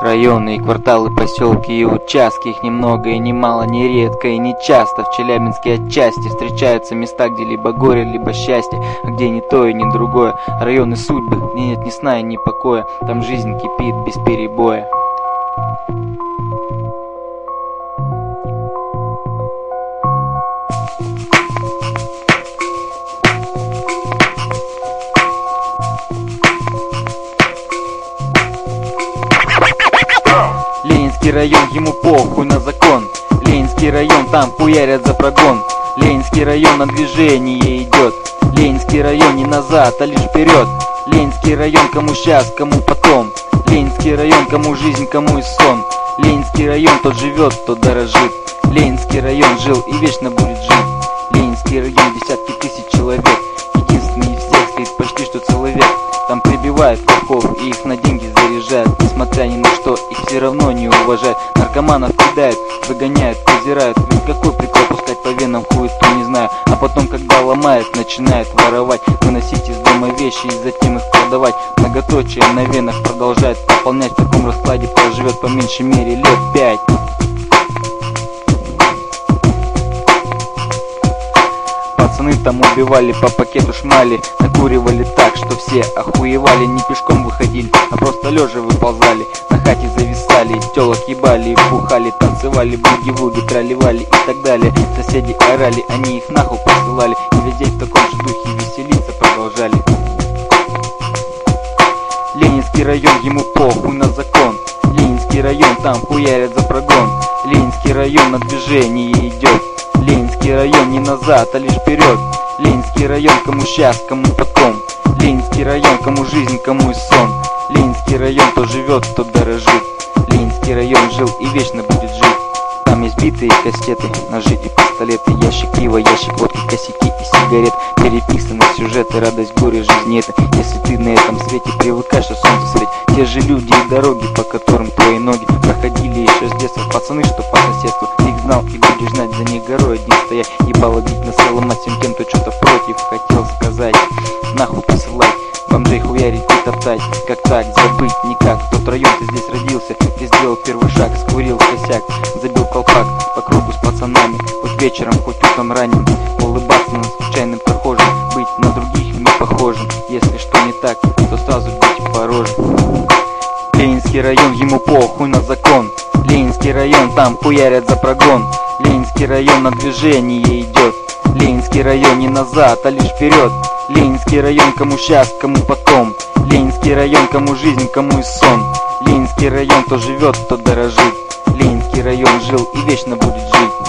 Районы и кварталы, поселки и участки, их немного и немало, нередко и нечасто. В Челябинске отчасти встречаются места, где либо горе, либо счастье, а где ни то и ни другое. Районы судьбы, где нет ни сна и ни покоя, там жизнь кипит без перебоя. Ленинский район, ему похуй на закон. Ленинский район, там хуярят за прогон. Ленинский район на движение идет. Ленинский район не назад, а лишь вперед. Ленинский район, кому сейчас, кому потом. Ленинский район, кому жизнь, кому и сон. Ленинский район, тот живет, тот дорожит. Ленинский район жил и вечно будет жить. Ленинский район, десятки тысяч человек. Единственный из всех стоит почти что целый век. Там прибивают лохов и их на деньги заряжают. Несмотря ни на что, их все равно не уважают. Наркоманов кидают, выгоняют, презирают. Ведь какой прикол пускать по венам хуету, не знаю. А потом, когда ломают, начинают воровать. Выносить из дома вещи и затем их продавать. Многоточие на венах продолжает пополнять. В таком раскладе проживет по меньшей мере лет 5. Пацаны там убивали, по пакету шмали, накуривали так, что все охуевали. Не пешком выходили, а просто лежа выползали. На хате зависали, тёлок ебали и бухали. Танцевали, буги-вуги, тролливали и так далее. Соседи орали, они их нахуй посылали. И весь день в таком же духе веселиться продолжали. Ленинский район, ему похуй на закон. Ленинский район, там хуярят за прогон. Ленинский район на движение идет. Ленинский район не назад, а лишь вперед. Ленинский район, кому сейчас, кому потом. Ленинский район, кому жизнь, кому и сон. Ленинский район, кто живет, кто дорожит. Ленинский район жил и вечно будет жить. Там есть битые кастеты, ножи и пистолеты, ящик пива, ящик водки, косяки и сигарет. Переписаны сюжеты, радость, горе, жизни это. Если ты на этом свете привыкаешь, что солнце светит. Те же люди и дороги, по которым твои ноги проходили еще с детства. Пацаны, что по соседству, ты их знал и будешь знать. За них горой один стоять, ебало бить, носы ломать всем тем, кто что-то против хотел сказать. Нахуй посылать, бомжей хуярить и топтать. Как так, забыть никак. Тот район, ты здесь родился, ты сделал первый шаг, скурил косяк, забил колпак по кругу с пацанами. Хоть вечером, хоть утром ранним, улыбаться на случайным прохожим, быть на других не похожим. Если что не так, то сразу бить по роже. Ленинский район, ему похуй на закон. Ленинский район, там хуярят за прогон. Ленинский район на движение идет. Ленинский район не назад, а лишь вперед. Ленинский район, кому сейчас, кому потом. Ленинский район, кому жизнь, кому и сон. Ленинский район, кто живет, кто дорожит. Ленинский район жил и вечно будет жить.